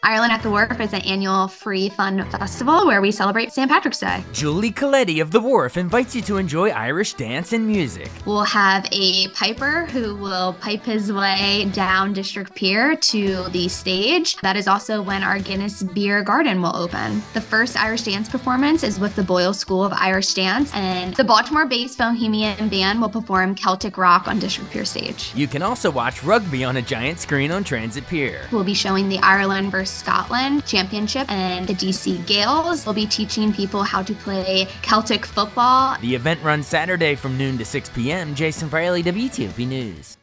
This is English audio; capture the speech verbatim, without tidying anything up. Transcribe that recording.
Ireland at the Wharf is an annual free fun festival where we celebrate Saint Patrick's Day. Julie Coletti of the Wharf invites you to enjoy Irish dance and music. We'll have a piper who will pipe his way down District Pier to the stage. That is also when our Guinness Beer Garden will open. The first Irish dance performance is with the Boyle School of Irish Dance, and the Baltimore-based Bohemian Band will perform Celtic rock on District Pier stage. You can also watch rugby on a giant screen on Transit Pier. We'll be showing the Ireland versus Scotland Championship, and the D C Gales will be teaching people how to play Celtic football. The event runs Saturday from noon to six p.m. Jason Fraley, W T O P News.